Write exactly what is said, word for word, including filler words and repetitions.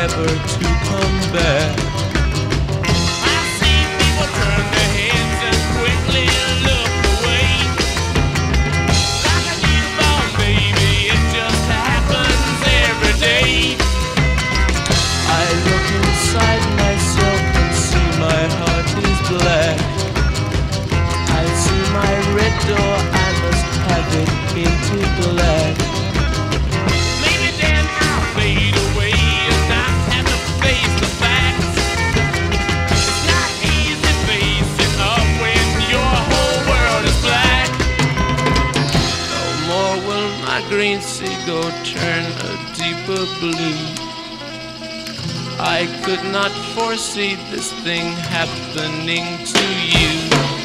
never to come back. I see people turn their heads and quickly look away. Like a newborn baby, it just happens every day. I look inside myself and see my heart is black. I see my red door, I must have it painted black. Maybe then I'll fade away and not have to face the facts. It's not easy facing up when your whole world is black. No more will my green seagull turn a deeper blue. I could not foresee this thing happening to you.